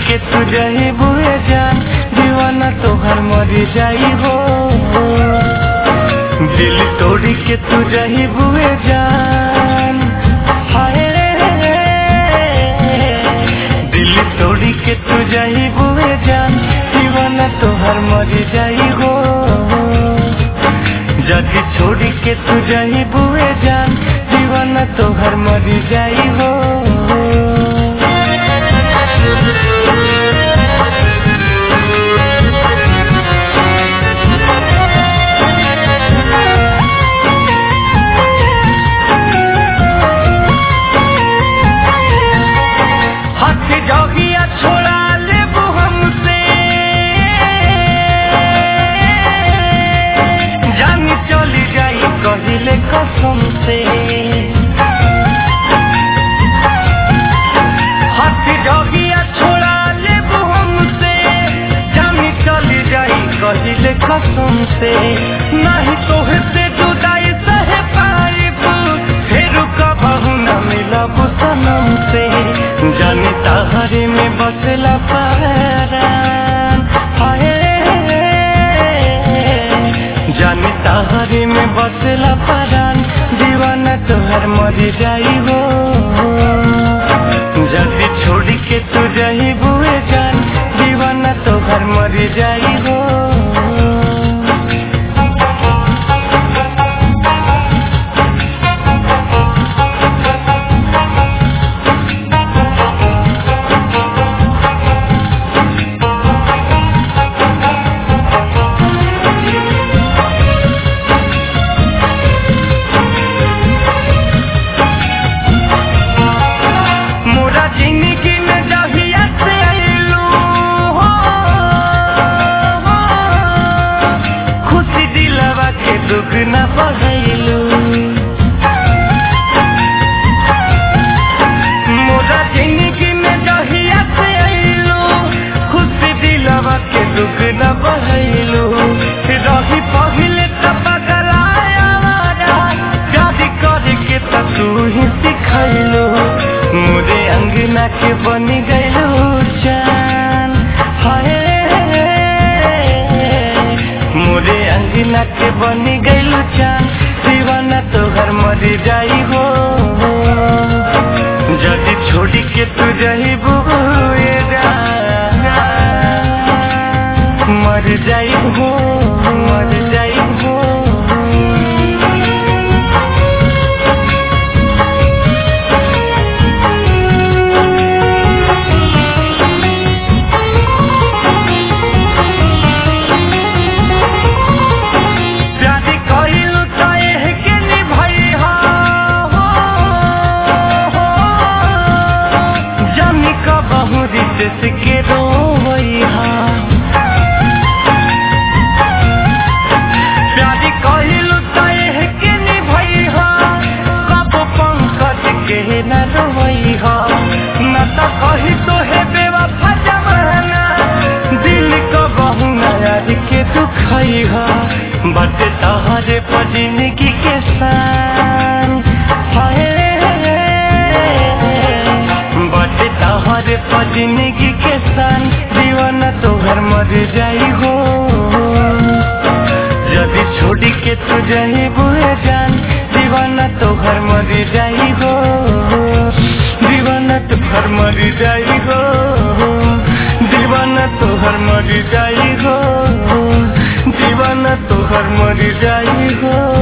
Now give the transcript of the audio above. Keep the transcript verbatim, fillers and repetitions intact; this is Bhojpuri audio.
के तू जाही बुए जान, दीवाना तोहर मरी जाई हो। दिल तोड़ी के तू जाही बुए जान, हाय दिल तोड़ी के तू जाही बुए जान, दीवाना तोहर मरी जाई हो। जदी छोड़ी के तू जाही बुए जान, दीवाना तोहर मरी जाई हो। जोगिया छोड़ा लेबू हमसे, जानी चली जाई कहिले कसम से। हाथी जोगिया छोड़ा लेबू हमसे, जानी चली जाई कहिले कसम से। नहीं तोहे से जुदाई सहे पाइब, फिर कबहू न मिलब सनम से। जानी ताहरे में बसला परान, हाय जानी ताहरे में बसला परान, दीवाना तोहर मरी जाई हो। जल्दी छोड़ी के तू जाही बुए जान, दीवाना तोहर मरी जाई हो। दुगना बढ़ैलू मोरा जिंदगी में जहिया से अइलू, खुशी दिलवा के दुगना बढ़ैलू। रही पहिले त बगलाया वाला, प्यार करे के त तू ही सिखैलू। मोरे अंगना के बनी गइलू जान, हाय मोरे अंगना के बनी गइलू जान, दीवाना तोहर मरी जाई हो। जदी छोड़ी के तू जाही बुए जान, मर जाई हो, मर जाई हो। के रोइहा प्यारी कहिलू तहे के निभैहा, कब पंकज के न रोइहा। न त कही तो है बेवफा जमाना, दिल को बहु नयार के दुखैहा। बट तहरे पर जिंदगी के सान, हाय बट तहरे पर जिंदगी के सान, दीवाना तोहर मर जाई हो। जदी छोड़ी के तू जाही बुए जान, दीवाना तोहर मर जाई हो। दीवाना तोहर मर जाई हो, दीवाना तोहर मर जाई हो, दीवाना तोहर मर जाई हो।